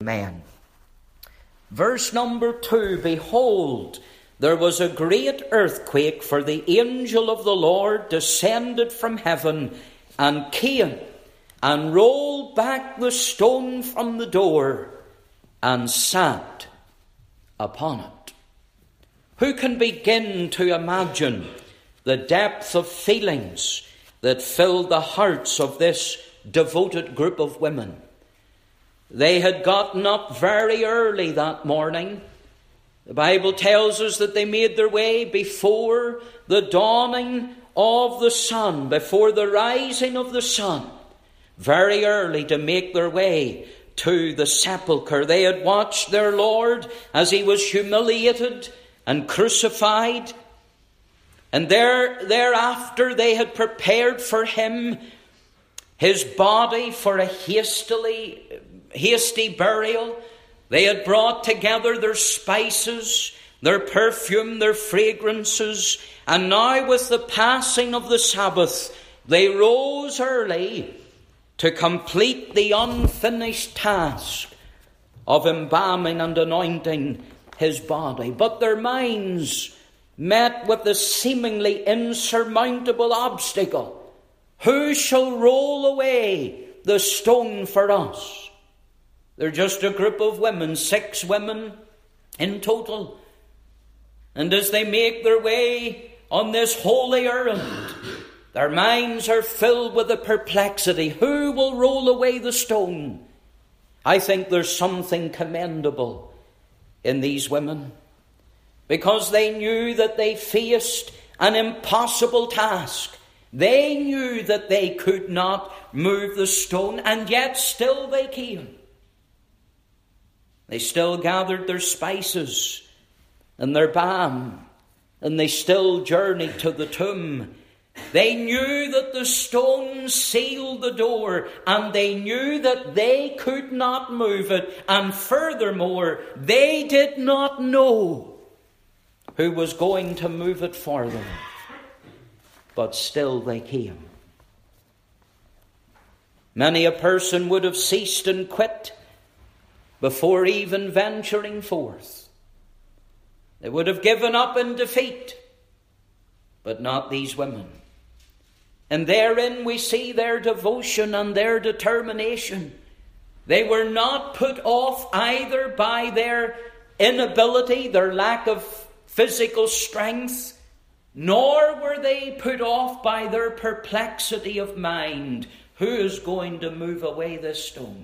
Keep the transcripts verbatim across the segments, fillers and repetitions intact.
Amen. Verse number two, behold, there was a great earthquake, for the angel of the Lord descended from heaven and came and rolled back the stone from the door and sat upon it. Who can begin to imagine the depth of feelings that filled the hearts of this devoted group of women? They had gotten up very early that morning. The Bible tells us that they made their way before the dawning of the sun, before the rising of the sun, very early to make their way to the sepulchre. They had watched their Lord as he was humiliated and crucified, and there, thereafter they had prepared for him his body for a hastily hasty burial. They had brought together their spices, their perfume, their fragrances, and now with the passing of the Sabbath, they rose early to complete the unfinished task of embalming and anointing his body. But their minds met with the seemingly insurmountable obstacle: who shall roll away the stone for us? They're just a group of women, six women in total. And as they make their way on this holy errand, their minds are filled with a perplexity. Who will roll away the stone? I think there's something commendable in these women, because they knew that they faced an impossible task. They knew that they could not move the stone, and yet still they came. They still gathered their spices and their balm, and they still journeyed to the tomb. They knew that the stone sealed the door, and they knew that they could not move it. And furthermore, they did not know who was going to move it for them. But still they came. Many a person would have ceased and quit before even venturing forth. They would have given up in defeat, but not these women. And therein we see their devotion and their determination. They were not put off either by their inability, their lack of physical strength, nor were they put off by their perplexity of mind. Who is going to move away this stone?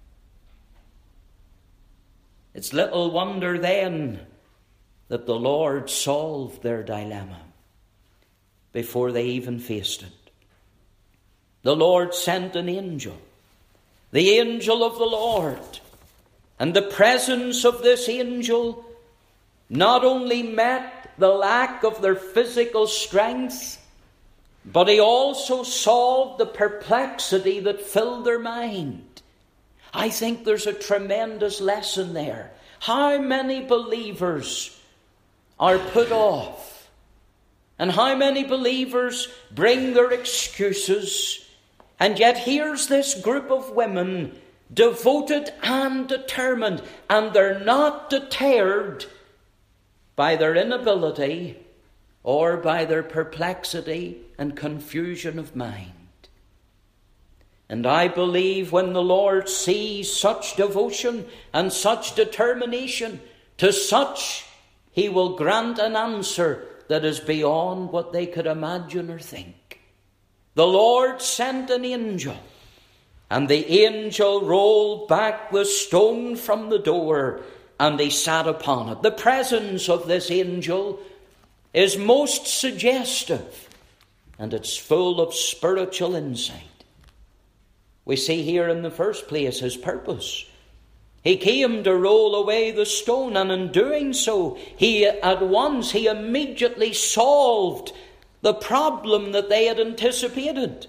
It's little wonder then that the Lord solved their dilemma before they even faced it. The Lord sent an angel, the angel of the Lord. And the presence of this angel not only met the lack of their physical strength, but he also solved the perplexity that filled their mind. I think there's a tremendous lesson there. How many believers are put off? And how many believers bring their excuses? And yet here's this group of women, devoted and determined, and they're not deterred by their inability or by their perplexity and confusion of mind. And I believe when the Lord sees such devotion and such determination, to such he will grant an answer that is beyond what they could imagine or think. The Lord sent an angel, and the angel rolled back the stone from the door, and he sat upon it. The presence of this angel is most suggestive, and it's full of spiritual insight. We see here in the first place his purpose. He came to roll away the stone, and in doing so, he at once, he immediately solved the problem that they had anticipated.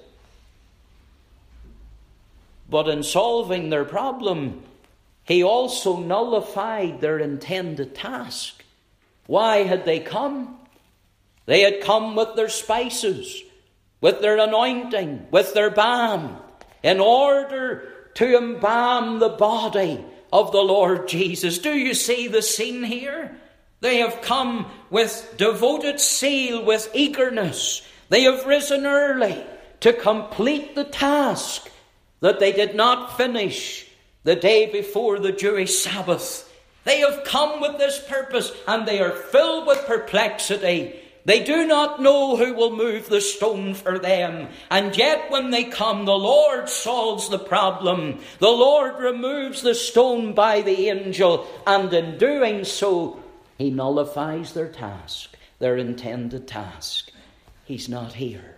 But in solving their problem, he also nullified their intended task. Why had they come? They had come with their spices, with their anointing, with their balm, in order to embalm the body of the Lord Jesus. Do you see the scene here? They have come with devoted zeal, with eagerness. They have risen early to complete the task that they did not finish the day before the Jewish Sabbath. They have come with this purpose, and they are filled with perplexity. They do not know who will move the stone for them. And yet when they come, the Lord solves the problem. The Lord removes the stone by the angel, and in doing so, he nullifies their task, their intended task. He's not here.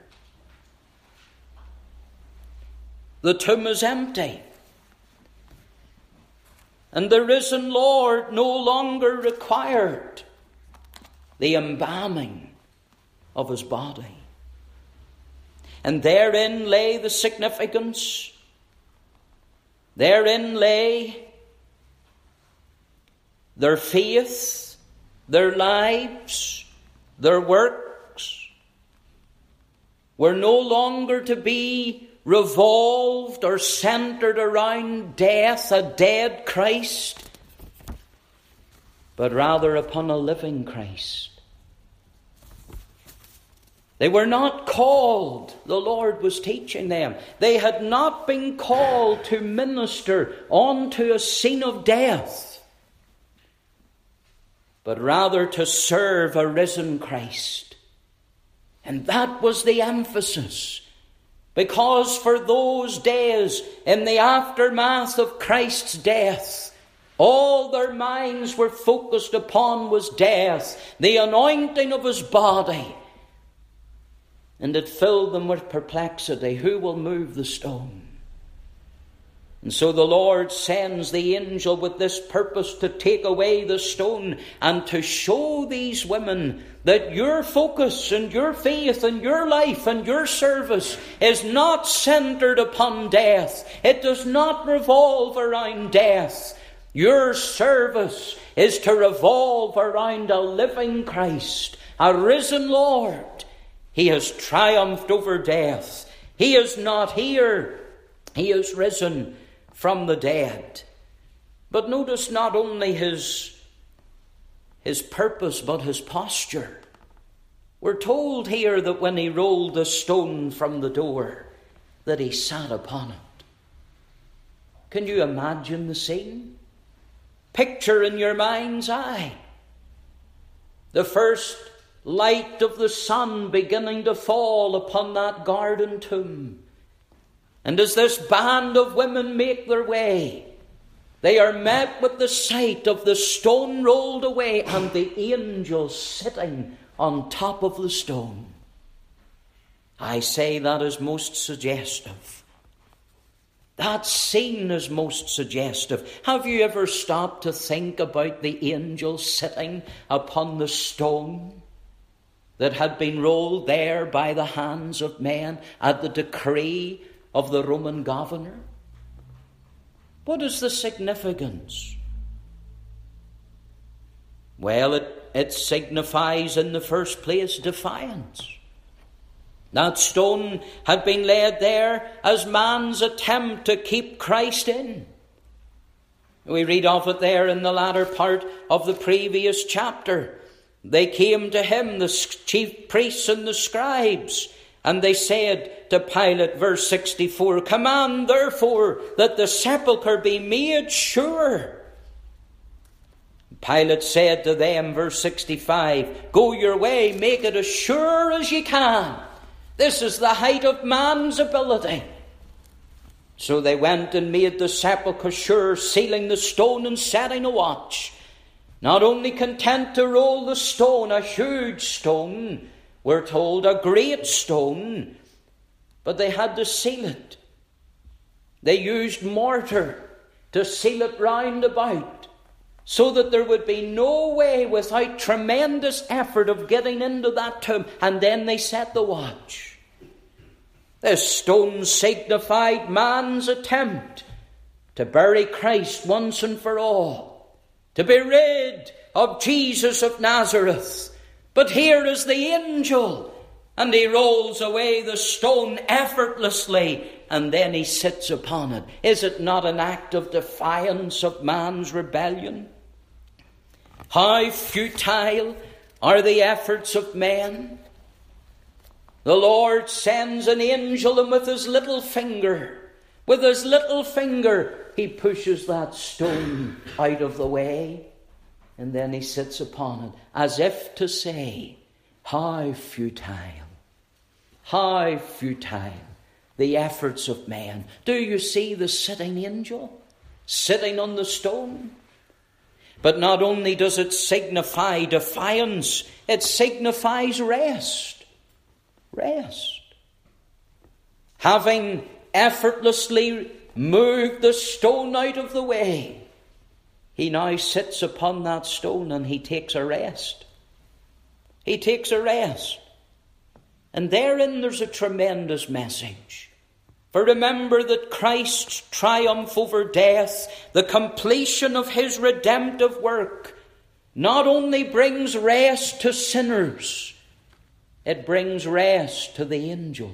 The tomb is empty. And the risen Lord no longer required the embalming of his body. And therein lay the significance. Therein lay their faith, their lives, their works were no longer to be revolved or centered around death, a dead Christ, but rather upon a living Christ. They were not called, the Lord was teaching them. They had not been called to minister onto a scene of death, but rather to serve a risen Christ. And that was the emphasis. Because for those days, in the aftermath of Christ's death, all their minds were focused upon was death, the anointing of his body. And it filled them with perplexity. Who will move the stone? And so the Lord sends the angel with this purpose to take away the stone and to show these women that your focus and your faith and your life and your service is not centered upon death. It does not revolve around death. Your service is to revolve around a living Christ, a risen Lord. He has triumphed over death. He is not here. He is risen from the dead. But notice not only his, his purpose, but his posture. We're told here that when he rolled the stone from the door, that he sat upon it. Can you imagine the scene? Picture in your mind's eye the first light of the sun beginning to fall upon that garden tomb. And as this band of women make their way, they are met with the sight of the stone rolled away and the angel sitting on top of the stone. I say that is most suggestive. That scene is most suggestive. Have you ever stopped to think about the angel sitting upon the stone that had been rolled there by the hands of men at the decree of the Roman governor? What is the significance? Well, it, it signifies in the first place defiance. That stone had been laid there as man's attempt to keep Christ in. We read of it there in the latter part of the previous chapter. They came to him, the chief priests and the scribes, and they said to Pilate, verse sixty-four, "Command therefore that the sepulchre be made sure." Pilate said to them, verse sixty-five, "Go your way, make it as sure as ye can." This is the height of man's ability. So they went and made the sepulchre sure, sealing the stone and setting a watch. Not only content to roll the stone, a huge stone, we're told, a great stone, but they had to seal it. They used mortar to seal it round about, so that there would be no way without tremendous effort of getting into that tomb. And then they set the watch. This stone signified man's attempt to bury Christ once and for all, to be rid of Jesus of Nazareth. But here is the angel And he rolls away the stone effortlessly, and then he sits upon it. Is it not an act of defiance of man's rebellion? How futile are the efforts of men? The Lord sends an angel, and with his little finger, with his little finger, he pushes that stone out of the way. And then he sits upon it, as if to say, how futile, how futile the efforts of men. Do you see the sitting angel sitting on the stone? But not only does it signify defiance, it signifies rest. Rest. Having effortlessly moved the stone out of the way, he now sits upon that stone and he takes a rest. He takes a rest. And therein there's a tremendous message. For remember that Christ's triumph over death, the completion of his redemptive work, not only brings rest to sinners, it brings rest to the angels.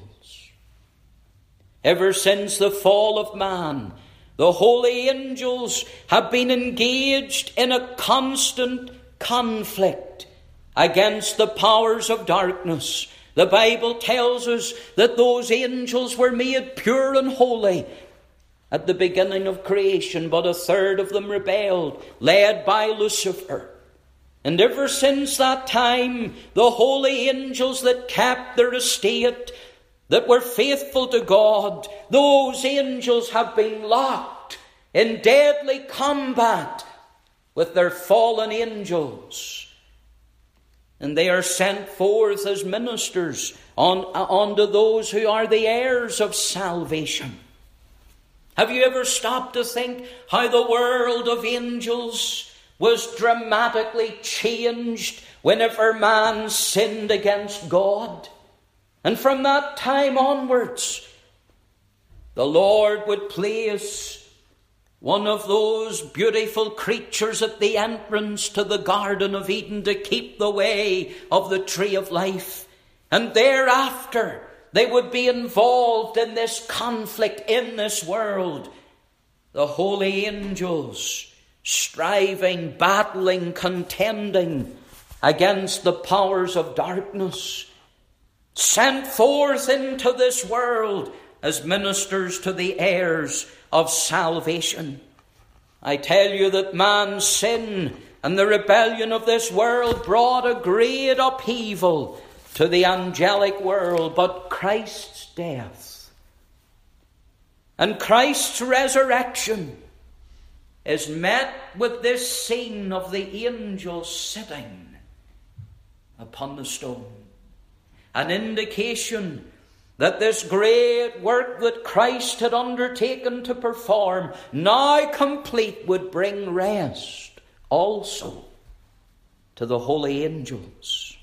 Ever since the fall of man, the holy angels have been engaged in a constant conflict against the powers of darkness. The Bible tells us that those angels were made pure and holy at the beginning of creation, but a third of them rebelled, led by Lucifer. And ever since that time, the holy angels that kept their estate, that were faithful to God, those angels have been locked in deadly combat with their fallen angels. And they are sent forth as ministers on, unto those who are the heirs of salvation. Have you ever stopped to think how the world of angels was dramatically changed whenever man sinned against God? And from that time onwards, the Lord would place one of those beautiful creatures at the entrance to the Garden of Eden to keep the way of the tree of life. And thereafter, they would be involved in this conflict in this world. The holy angels striving, battling, contending against the powers of darkness, sent forth into this world as ministers to the heirs of salvation. I tell you that man's sin and the rebellion of this world brought a great upheaval to the angelic world, but Christ's death and Christ's resurrection is met with this scene of the angels sitting upon the stone. An indication that this great work that Christ had undertaken to perform, now complete, would bring rest also to the holy angels.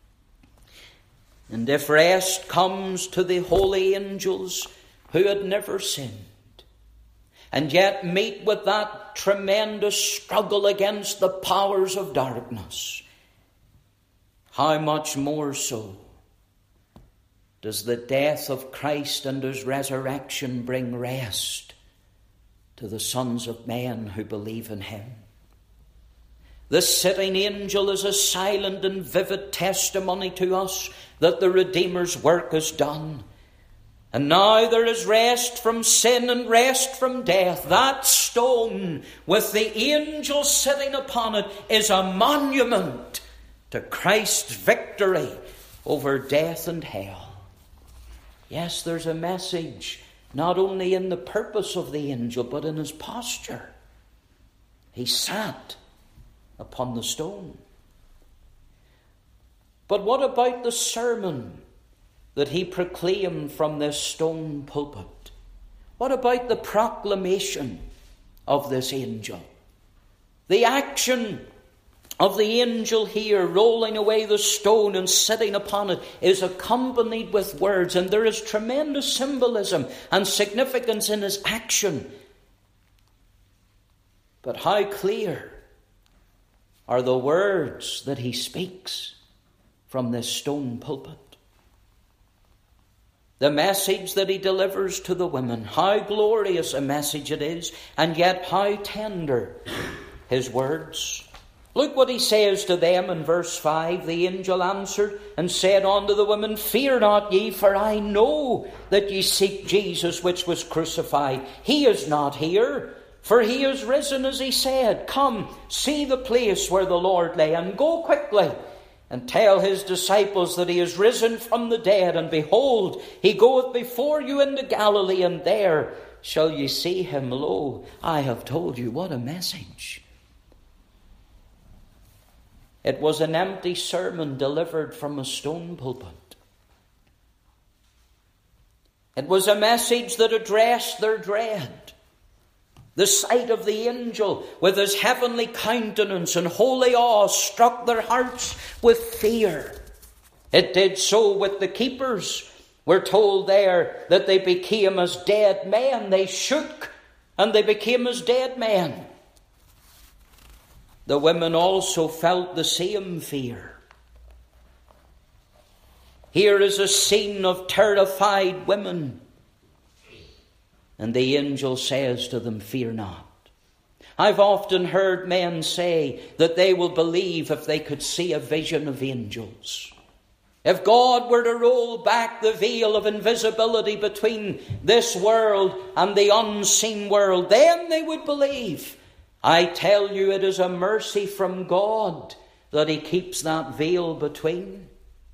And if rest comes to the holy angels who had never sinned, and yet meet with that tremendous struggle against the powers of darkness, how much more so does the death of Christ and his resurrection bring rest to the sons of men who believe in him? The sitting angel is a silent and vivid testimony to us that the Redeemer's work is done. And now there is rest from sin and rest from death. That stone with the angel sitting upon it is a monument to Christ's victory over death and hell. Yes, there's a message not only in the purpose of the angel, but in his posture. He sat upon the stone. But what about the sermon that he proclaimed from this stone pulpit? What about the proclamation of this angel? The action of the angel here rolling away the stone and sitting upon it is accompanied with words, and there is tremendous symbolism and significance in his action. But how clear are the words that he speaks from this stone pulpit? the message that he delivers to the women. How glorious a message it is, and yet how tender his words. Look what he says to them in verse five. The angel answered and said unto the women, Fear not ye, for I know that ye seek Jesus which was crucified. He is not here, for he is risen as he said. Come, see the place where the Lord lay, and go quickly and tell his disciples that he is risen from the dead. And behold, he goeth before you into Galilee, and there shall ye see him. Lo, I have told you. What a message. It was an empty sermon delivered from a stone pulpit. It was a message that addressed their dread. The sight of the angel with his heavenly countenance and holy awe struck their hearts with fear. It did so with the keepers. We're told there that they became as dead men. They shook and they became as dead men. The women also felt the same fear. Here is a scene of terrified women. And the angel says to them, Fear not. I've often heard men say that they will believe if they could see a vision of angels. If God were to roll back the veil of invisibility between this world and the unseen world, then they would believe. I tell you, it is a mercy from God that he keeps that veil between.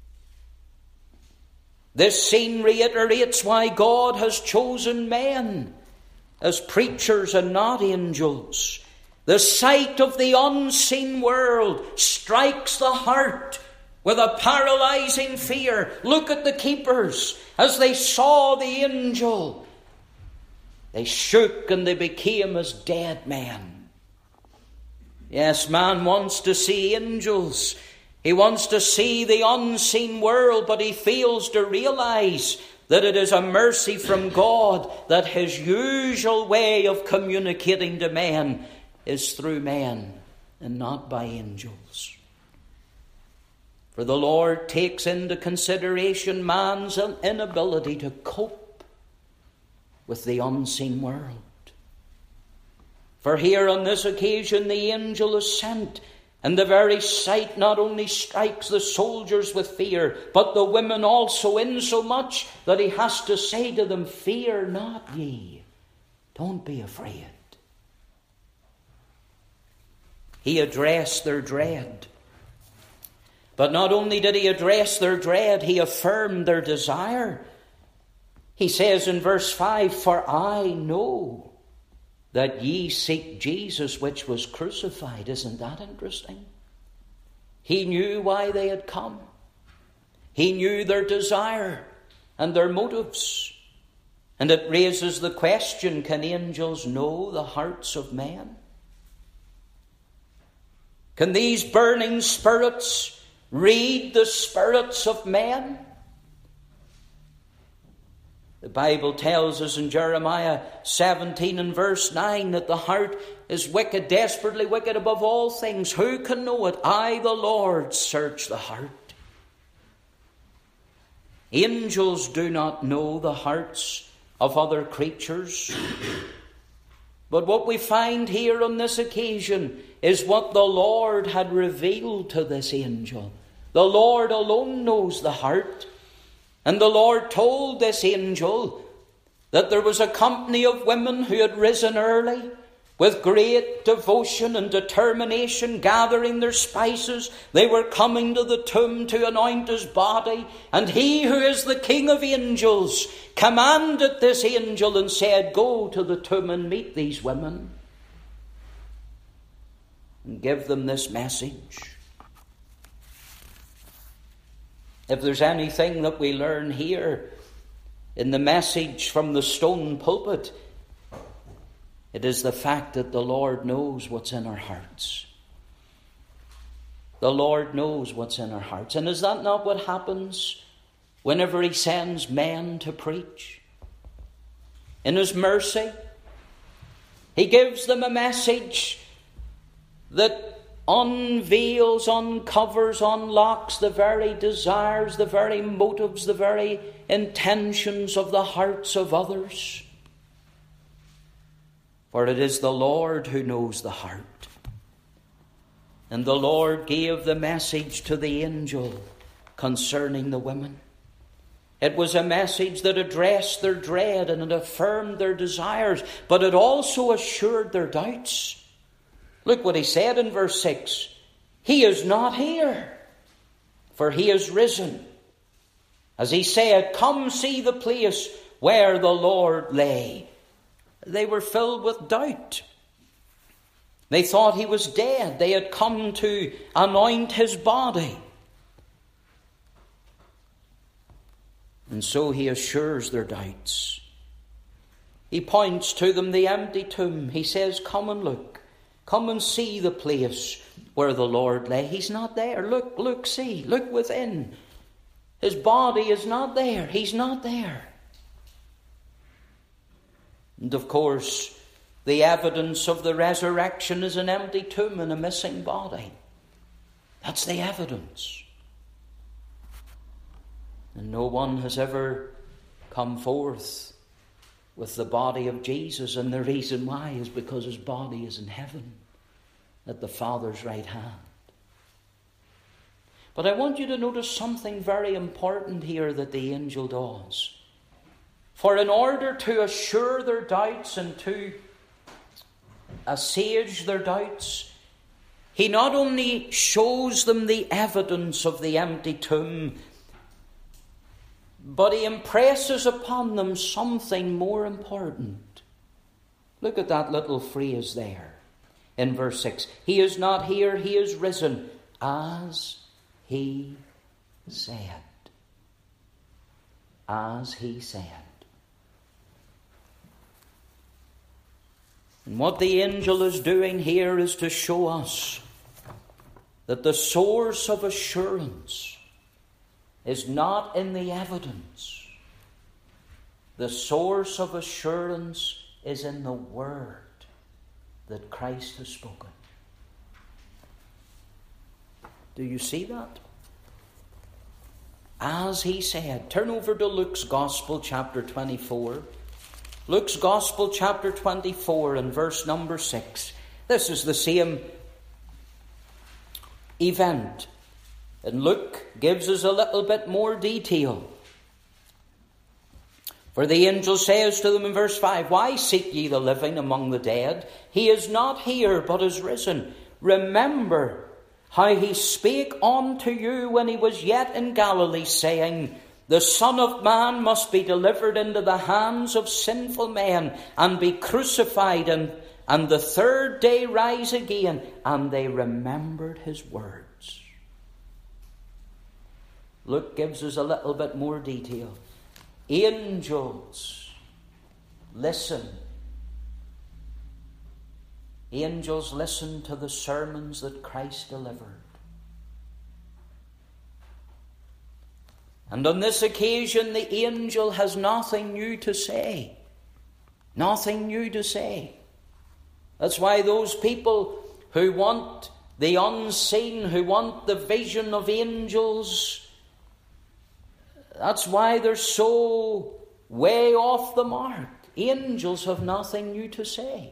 This scene reiterates why God has chosen men as preachers and not angels. The sight of the unseen world strikes the heart with a paralyzing fear. Look at the keepers. As they saw the angel, they shook and they became as dead men. Yes, man wants to see angels. He wants to see the unseen world, but he fails to realize that it is a mercy from God that his usual way of communicating to men is through men and not by angels. For the Lord takes into consideration man's inability to cope with the unseen world. For here on this occasion the angel is sent, and the very sight not only strikes the soldiers with fear, but the women also, insomuch that he has to say to them, Fear not ye. Don't be afraid. He addressed their dread. But not only did he address their dread, he affirmed their desire. He says in verse five, For I know that ye seek Jesus which was crucified. Isn't that interesting? He knew why they had come. He knew their desire and their motives. And it raises the question, can angels know the hearts of men? Can these burning spirits read the spirits of men? The Bible tells us in Jeremiah seventeen and verse nine that the heart is wicked, desperately wicked above all things. Who can know it? I, the Lord, search the heart. Angels do not know the hearts of other creatures. But what we find here on this occasion is what the Lord had revealed to this angel. The Lord alone knows the heart. And the Lord told this angel that there was a company of women who had risen early with great devotion and determination, gathering their spices. They were coming to the tomb to anoint his body. And he who is the King of angels commanded this angel and said, Go to the tomb and meet these women and give them this message. If there's anything that we learn here in the message from the stone pulpit, it is the fact that the Lord knows what's in our hearts. The Lord knows what's in our hearts. And is that not what happens whenever he sends men to preach? In his mercy, he gives them a message that unveils, uncovers, unlocks the very desires, the very motives, the very intentions of the hearts of others. For it is the Lord who knows the heart. And the Lord gave the message to the angel concerning the women. It was a message that addressed their dread and it affirmed their desires, but it also assured their doubts. Look what he said in verse six. He is not here, for he is risen. As he said, come see the place where the Lord lay. They were filled with doubt. They thought he was dead. They had come to anoint his body. And so he assures their doubts. He points to them the empty tomb. He says, come and look. Come and see the place where the Lord lay. He's not there. Look, look, see. Look within. His body is not there. He's not there. And of course, the evidence of the resurrection is an empty tomb and a missing body. That's the evidence. And no one has ever come forth with the body of Jesus. And the reason why is because his body is in heaven at the Father's right hand. But I want you to notice something very important here that the angel does. For in order to assure their doubts and to assuage their doubts, he not only shows them the evidence of the empty tomb, but he impresses upon them something more important. Look at that little phrase there in verse six. He is not here, he is risen, as he said. As he said. And what the angel is doing here is to show us that the source of assurance is not in the evidence. The source of assurance is in the word that Christ has spoken. Do you see that? As he said. Turn over to Luke's Gospel, chapter twenty-four. Luke's Gospel, chapter twenty-four, and verse number six. This is the same event. And Luke gives us a little bit more detail. For the angel says to them in verse five, why seek ye the living among the dead? He is not here, but is risen. Remember how he spake unto you when he was yet in Galilee, saying, the Son of Man must be delivered into the hands of sinful men, and be crucified, and, and the third day rise again. And they remembered his words. Luke gives us a little bit more detail. Angels listen. Angels listen to the sermons that Christ delivered. And on this occasion, the angel has nothing new to say. Nothing new to say. That's why those people who want the unseen, who want the vision of angels, that's why they're so way off the mark. Angels have nothing new to say.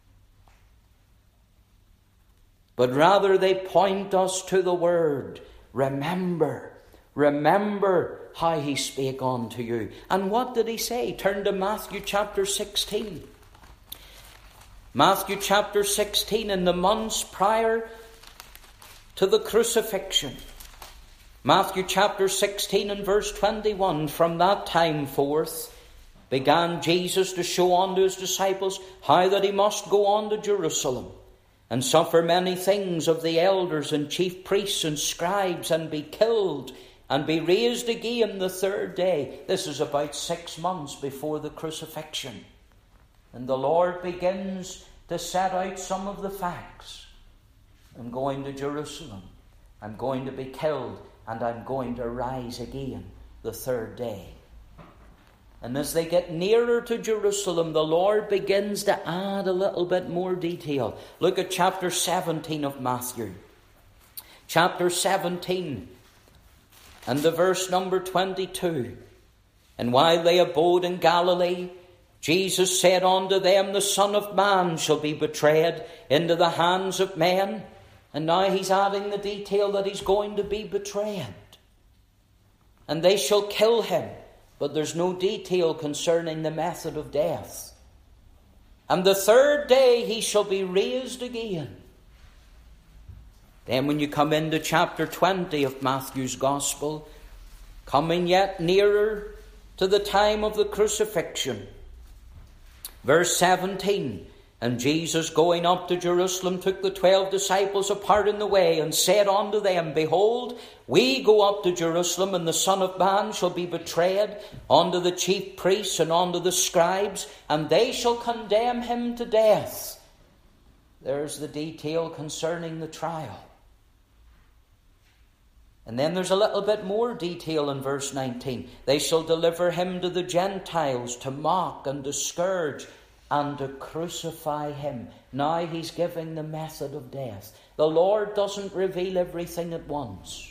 But rather they point us to the word. Remember. Remember how he spake unto you. And what did he say? Turn to Matthew chapter sixteen. Matthew chapter sixteen, in the months prior to the crucifixion. Matthew chapter sixteen and verse twenty-one. From that time forth began Jesus to show unto his disciples how that he must go on to Jerusalem and suffer many things of the elders and chief priests and scribes, and be killed, and be raised again the third day. This is about six months before the crucifixion. And the Lord begins to set out some of the facts. I'm going to Jerusalem. I'm going to be killed, and I'm going to rise again the third day. And as they get nearer to Jerusalem, the Lord begins to add a little bit more detail. Look at chapter seventeen of Matthew. Chapter seventeen and the verse number twenty-two. And while they abode in Galilee, Jesus said unto them, the Son of Man shall be betrayed into the hands of men. And now he's adding the detail that he's going to be betrayed. And they shall kill him. But there's no detail concerning the method of death. And the third day he shall be raised again. Then when you come into chapter twenty of Matthew's Gospel, coming yet nearer to the time of the crucifixion, verse seventeen, and Jesus going up to Jerusalem took the twelve disciples apart in the way, and said unto them, Behold, we go up to Jerusalem, and the Son of Man shall be betrayed unto the chief priests and unto the scribes, and they shall condemn him to death. There's the detail concerning the trial. And then there's a little bit more detail in verse nineteen. They shall deliver him to the Gentiles to mock and to scourge and to crucify him. Now he's giving the method of death. The Lord doesn't reveal everything at once.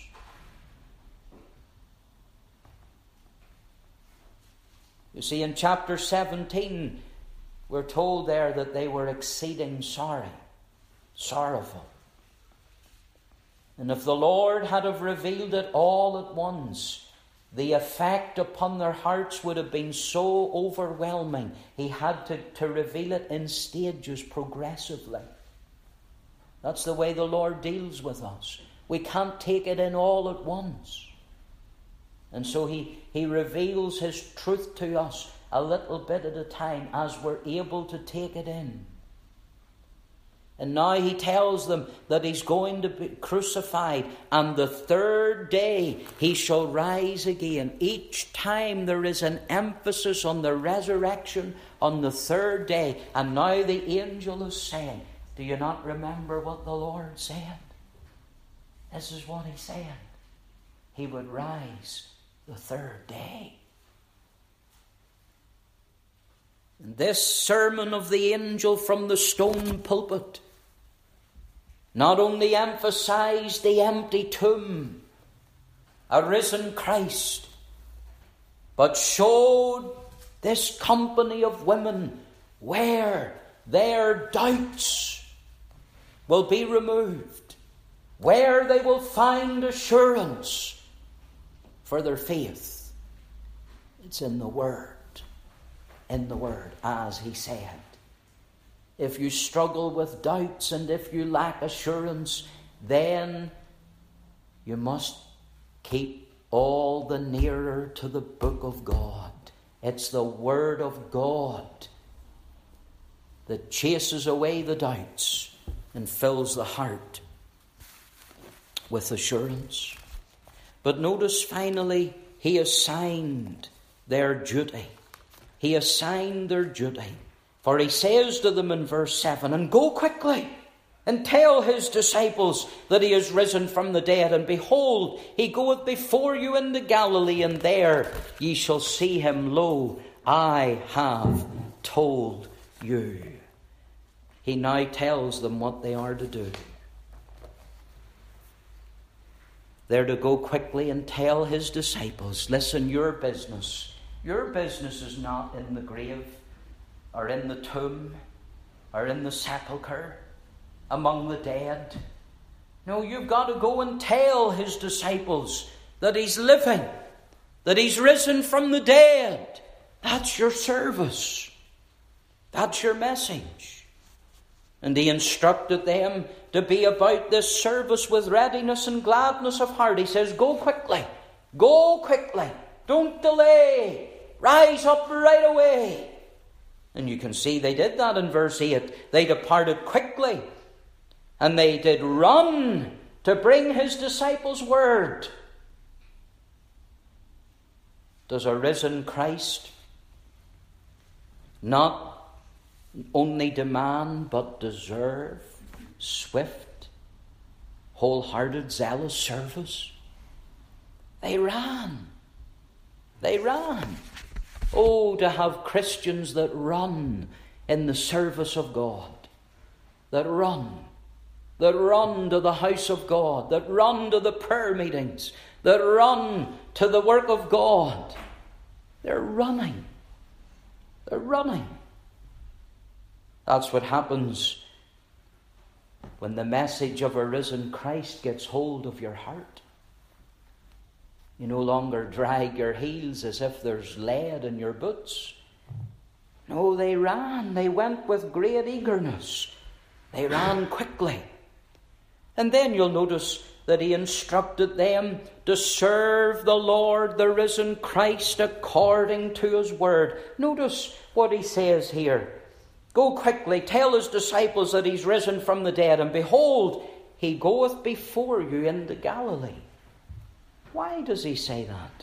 You see, in chapter seventeen, we're told there that they were exceeding sorry, sorrowful. And if the Lord had have revealed it all at once, the effect upon their hearts would have been so overwhelming. He had to, to reveal it in stages progressively. That's the way the Lord deals with us. We can't take it in all at once. And so he, he reveals his truth to us a little bit at a time as we're able to take it in. And now he tells them that he's going to be crucified, and the third day he shall rise again. Each time there is an emphasis on the resurrection on the third day. And now the angel is saying, do you not remember what the Lord said? This is what he said. He would rise the third day. And this sermon of the angel from the stone pulpit not only emphasized the empty tomb, a risen Christ, but showed this company of women where their doubts will be removed, where they will find assurance for their faith. It's in the Word, in the Word, as he said. If you struggle with doubts and if you lack assurance, then you must keep all the nearer to the book of God. It's the Word of God that chases away the doubts and fills the heart with assurance. But notice finally, he assigned their duty. He assigned their duty. For he says to them in verse seven, and go quickly and tell his disciples that he is risen from the dead. And behold, he goeth before you into Galilee, and there ye shall see him. Lo, I have told you. He now tells them what they are to do. They're to go quickly and tell his disciples, listen, your business, your business is not in the grave, or in the tomb, or in the sepulchre, among the dead. No, you've got to go and tell his disciples that he's living, that he's risen from the dead. That's your service. That's your message. And he instructed them to be about this service with readiness and gladness of heart. He says, go quickly, go quickly, don't delay, rise up right away. And you can see they did that in verse eight. They departed quickly, and they did run to bring his disciples word. Does a risen Christ not only demand but deserve swift, wholehearted, zealous service? They ran. They ran. Oh, to have Christians that run in the service of God, that run, that run to the house of God, that run to the prayer meetings, that run to the work of God. They're running. They're running. That's what happens when the message of a risen Christ gets hold of your heart. You no longer drag your heels as if there's lead in your boots. No, they ran. They went with great eagerness. They ran quickly. And then you'll notice that he instructed them to serve the Lord, the risen Christ, according to his word. Notice what he says here. Go quickly, tell his disciples that he's risen from the dead, and behold, he goeth before you into Galilee. Why does he say that?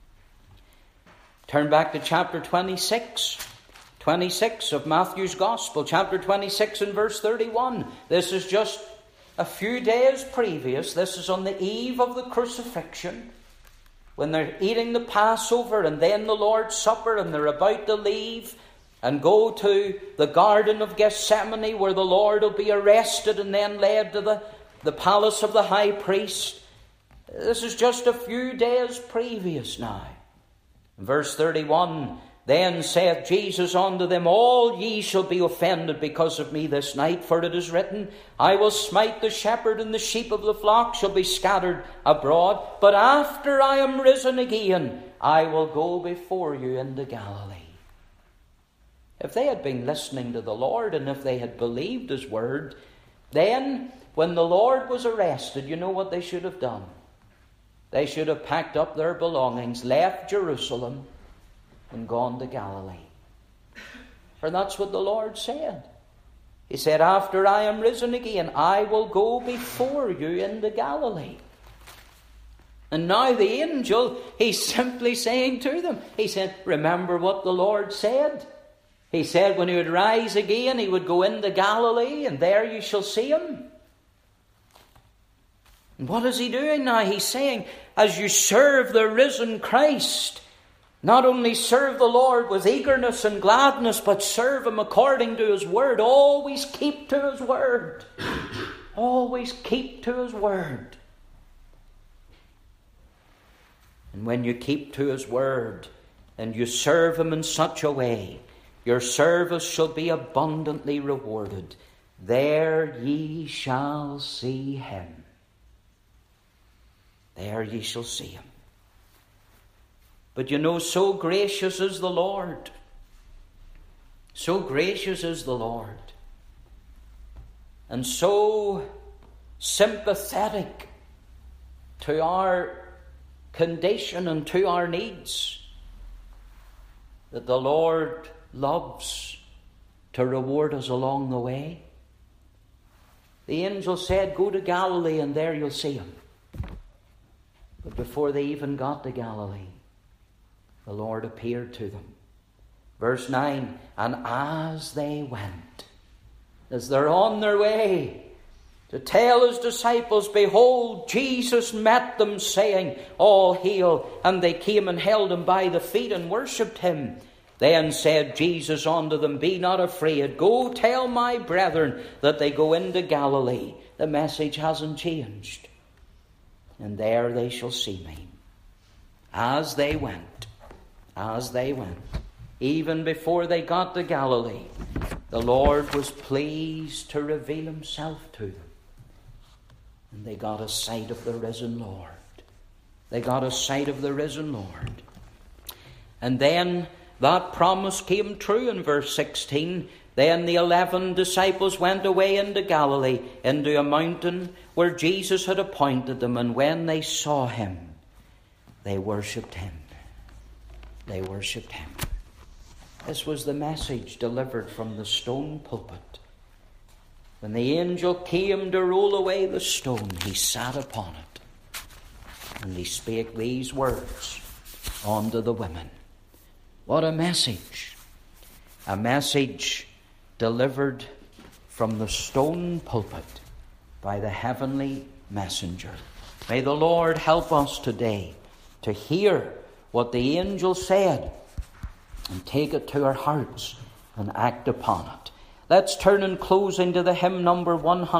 Turn back to chapter twenty-six. twenty-six of Matthew's Gospel. Chapter twenty-six and verse thirty-one. This is just a few days previous. This is on the eve of the crucifixion, when they're eating the Passover and then the Lord's Supper, and they're about to leave and go to the Garden of Gethsemane, where the Lord will be arrested and then led to the, the palace of the high priest. This is just a few days previous now. Verse thirty-one, then saith Jesus unto them, all ye shall be offended because of me this night, for it is written, I will smite the shepherd, and the sheep of the flock shall be scattered abroad. But after I am risen again, I will go before you into Galilee. If they had been listening to the Lord, and if they had believed his word, then when the Lord was arrested, you know what they should have done? They should have packed up their belongings, left Jerusalem, and gone to Galilee. For that's what the Lord said. He said, after I am risen again, I will go before you into Galilee. And now the angel, he's simply saying to them, he said, remember what the Lord said. He said when he would rise again, he would go into Galilee, and there you shall see him. And what is he doing now? He's saying, as you serve the risen Christ, not only serve the Lord with eagerness and gladness, but serve him according to his word. Always keep to his word. Always keep to his word. And when you keep to his word, and you serve him in such a way, your service shall be abundantly rewarded. There ye shall see him. There ye shall see him. But you know, so gracious is the Lord. So gracious is the Lord. And so sympathetic to our condition and to our needs, that the Lord loves to reward us along the way. The angel said, go to Galilee and there you'll see him. But before they even got to Galilee, the Lord appeared to them. Verse nine, and as they went, as they're on their way to tell his disciples, behold, Jesus met them, saying, all hail. And they came and held him by the feet and worshipped him. Then said Jesus unto them, be not afraid. Go tell my brethren that they go into Galilee. The message hasn't changed. And there they shall see me. As they went, as they went, even before they got to Galilee, the Lord was pleased to reveal himself to them. And they got a sight of the risen Lord. They got a sight of the risen Lord. And then that promise came true in verse sixteen. Then the eleven disciples went away into Galilee, into a mountain where Jesus had appointed them. And when they saw him, they worshipped him. They worshipped him. This was the message delivered from the stone pulpit. When the angel came to roll away the stone, he sat upon it. And he spake these words unto the women. What a message. A message delivered from the stone pulpit by the heavenly messenger. May the Lord help us today to hear what the angel said and take it to our hearts and act upon it. Let's turn and close into the hymn number one hundred.